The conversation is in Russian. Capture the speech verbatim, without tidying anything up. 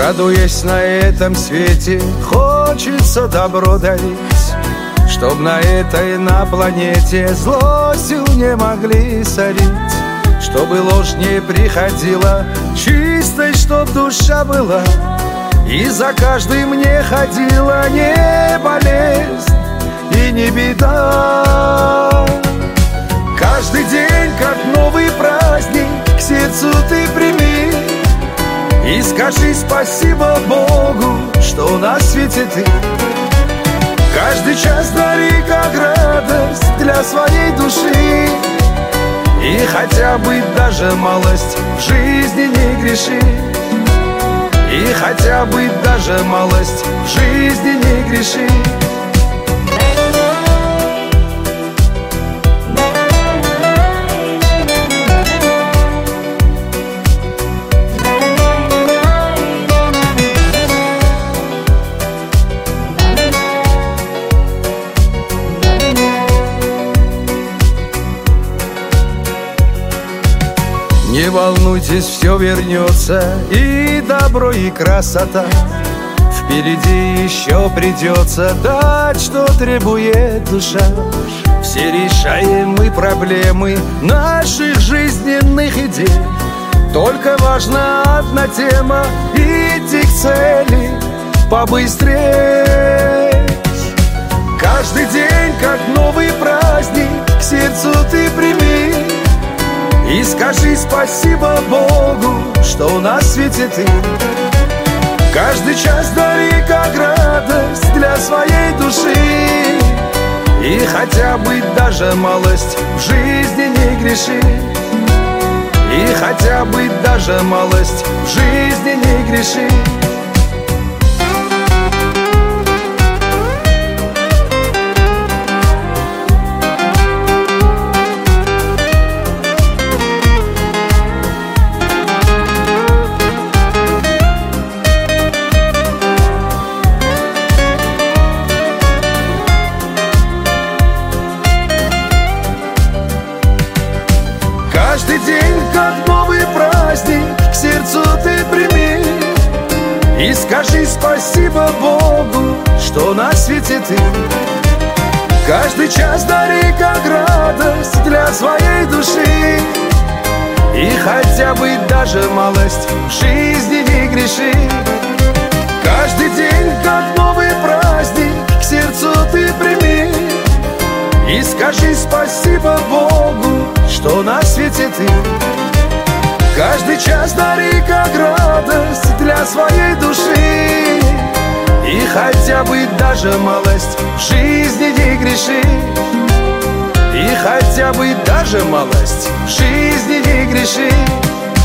Радуясь на этом свете, хочется добро дарить, чтоб на этой, на планете злостью не могли сорить, чтобы ложь не приходила чистой, чтоб душа была, и за каждым не ходила не болезнь и не беда. Каждый день, как новый праздник, к сердцу ты прими и скажи спасибо Богу, что на свете ты. Каждый час дари как радость для своей души, и хотя бы даже малость в жизни не греши, и хотя бы даже малость в жизни не греши. Не волнуйтесь, все вернется, и добро, и красота. Впереди еще придется дать, что требует душа. Все решаемые проблемы наших жизненных идей. Только важна одна тема — идти к цели побыстрее. Каждый день, как новый праздник, к сердцу ты прими и скажи спасибо Богу, что на свете ты. Каждый час дари как радость для своей души, и хотя бы даже малость в жизни не греши, и хотя бы даже малость в жизни не греши. Каждый день, как новый праздник, к сердцу ты прими и скажи спасибо Богу, что на свете ты. Каждый час дари как радость для своей души, и хотя бы даже малость в жизни не греши. Каждый день, как новый праздник, к сердцу ты прими и скажи спасибо Богу, что на свете ты. Каждый час дари как радость для своей души, и хотя бы даже малость в жизни не греши, и хотя бы даже малость в жизни не греши.